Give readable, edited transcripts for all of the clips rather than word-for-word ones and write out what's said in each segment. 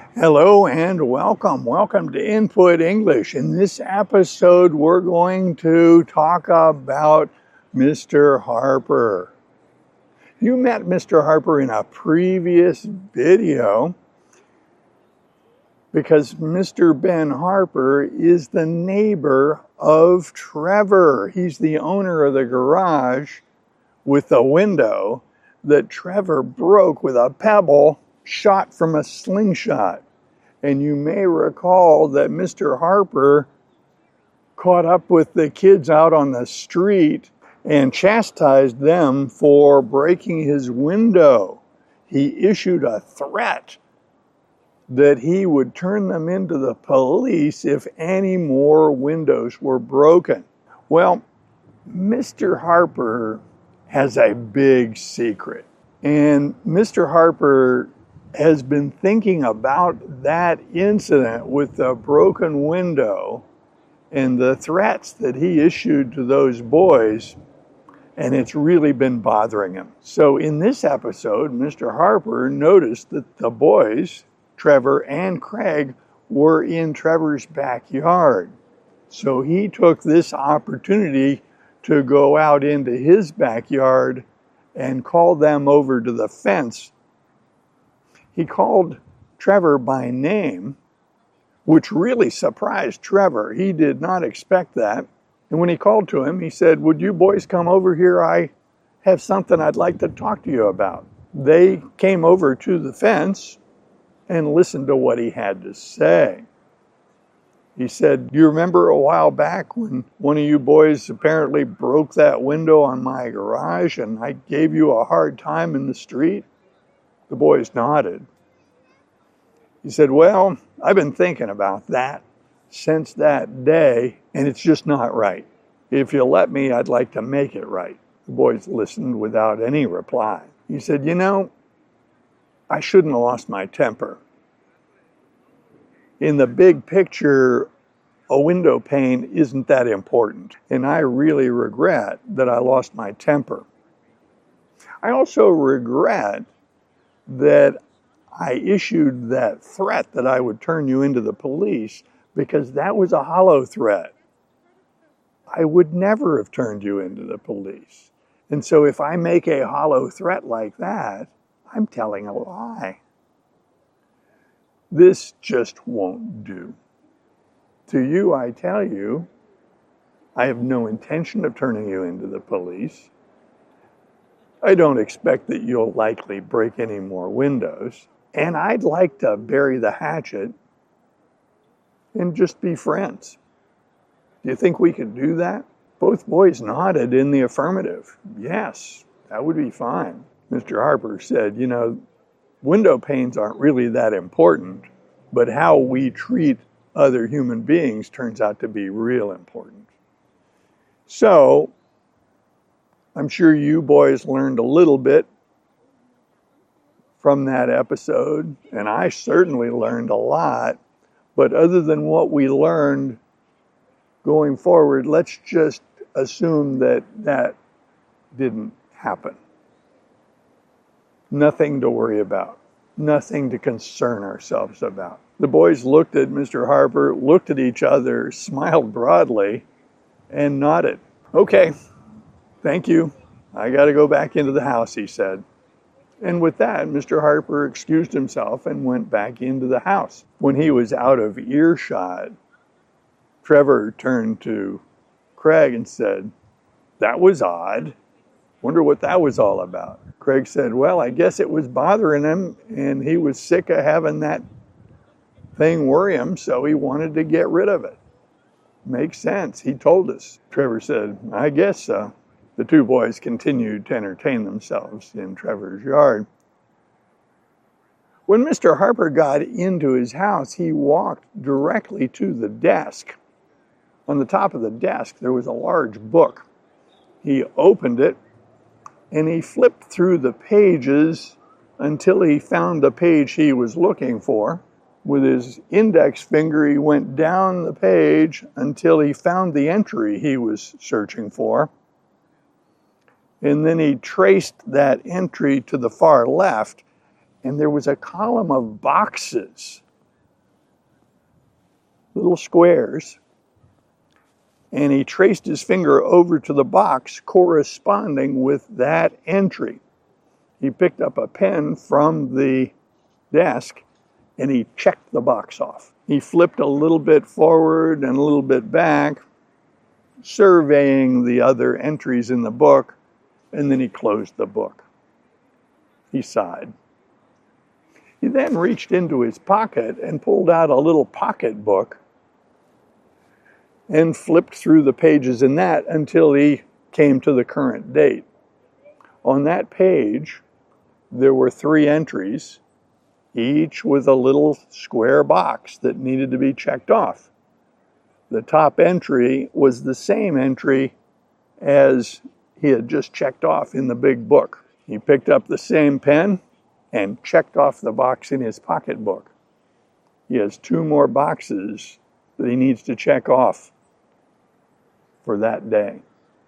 Hello and welcome. Welcome to Input English. In this episode, we're going to talk about Mr. Harper. You met Mr. Harper in a previous video because Mr. Ben Harper is the neighbor of Trevor. He's the owner of the garage with the window that Trevor broke with a pebble shot from a slingshot. And you may recall that Mr. Harper caught up with the kids out on the street and chastised them for breaking his window. He issued a threat that he would turn them into the police if any more windows were broken. Well, Mr. Harper has a big secret, and Mr. Harper has been thinking about that incident with the broken window and the threats that he issued to those boys, and it's really been bothering him. So in this episode, Mr. Harper noticed that the boys, Trevor and Craig, were in Trevor's backyard. So he took this opportunity to go out into his backyard and call them over to the fence. He called Trevor by name, which really surprised Trevor. He did not expect that. And when he called to him, he said, "Would you boys come over here? I have something I'd like to talk to you about." They came over to the fence and listened to what he had to say. He said, "Do you remember a while back when one of you boys apparently broke that window on my garage and I gave you a hard time in the street?" The boys nodded. He said, "Well, I've been thinking about that since that day, and it's just not right. If you'll let me, I'd like to make it right." The boys listened without any reply. He said, "You know, I shouldn't have lost my temper. In the big picture, a window pane isn't that important, and I really regret that I lost my temper. I also regret that I issued that threat that I would turn you into the police because that was a hollow threat. I would never have turned you into the police. And so if I make a hollow threat like that, I'm telling a lie. This just won't do. To you, I tell you, I have no intention of turning you into the police. I don't expect that you'll likely break any more windows. And I'd like to bury the hatchet and just be friends. Do you think we could do that?" Both boys nodded in the affirmative. Yes, that would be fine. Mr. Harper said, "You know, window panes aren't really that important, but how we treat other human beings turns out to be real important." So, I'm sure you boys learned a little bit from that episode, and I certainly learned a lot. But other than what we learned going forward, let's just assume that that didn't happen. Nothing to worry about. Nothing to concern ourselves about. The boys looked at Mr. Harper, looked at each other, smiled broadly, and nodded. "Okay. Thank you. I got to go back into the house," he said. And with that, Mr. Harper excused himself and went back into the house. When he was out of earshot, Trevor turned to Craig and said, "That was odd. Wonder what that was all about." Craig said, "Well, I guess it was bothering him, and he was sick of having that thing worry him, so he wanted to get rid of it." "Makes sense. He told us." Trevor said, "I guess so." The two boys continued to entertain themselves in Trevor's yard. When Mr. Harper got into his house, he walked directly to the desk. On the top of the desk, there was a large book. He opened it, and he flipped through the pages until he found the page he was looking for. With his index finger, he went down the page until he found the entry he was searching for. And then he traced that entry to the far left, and there was a column of boxes little squares, and he traced his finger over to the box corresponding with that entry. He picked up a pen from the desk and he checked the box off. He flipped a little bit forward and a little bit back, surveying the other entries in the book, and then he closed the book. He sighed. He then reached into his pocket and pulled out a little pocket book and flipped through the pages in that until he came to the current date. On that page, there were 3 entries, each with a little square box that needed to be checked off. The top entry was the same entry as he had just checked off in the big book. He picked up the same pen and checked off the box in his pocketbook. He has 2 more boxes that he needs to check off for that day.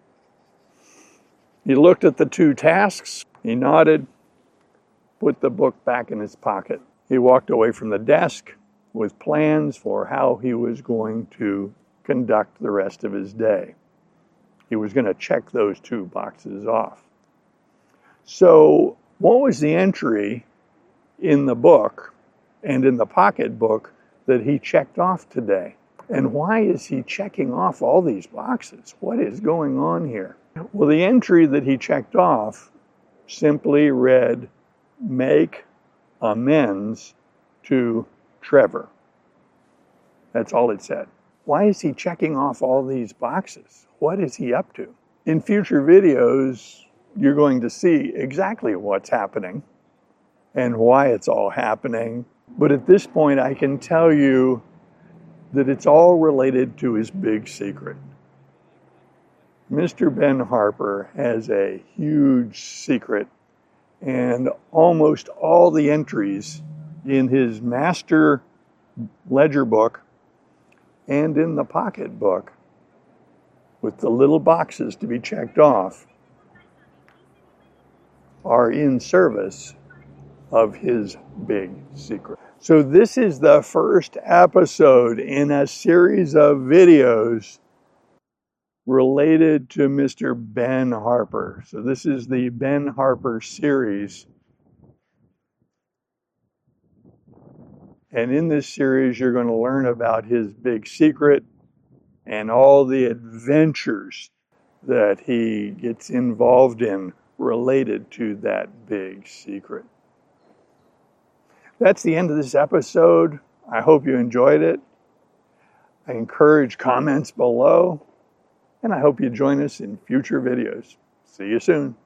He looked at the 2 tasks, he nodded, put the book back in his pocket. He walked away from the desk with plans for how he was going to conduct the rest of his day. He was going to check those 2 boxes off. So, what was the entry in the book and in the pocketbook that he checked off today? And why is he checking off all these boxes? What is going on here? Well, the entry that he checked off simply read, "Make amends to Trevor." That's all it said. Why is he checking off all these boxes? What is he up to? In future videos, you're going to see exactly what's happening and why it's all happening. But at this point, I can tell you that it's all related to his big secret. Mr. Ben Harper has a huge secret, and almost all the entries in his master ledger book and in the pocket book with the little boxes to be checked off are in service of his big secret. So this is the first episode in a series of videos related to Mr. Ben Harper. So this is the Ben Harper series. And in this series, you're going to learn about his big secret and all the adventures that he gets involved in related to that big secret. That's the end of this episode. I hope you enjoyed it. I encourage comments below, and I hope you join us in future videos. See you soon.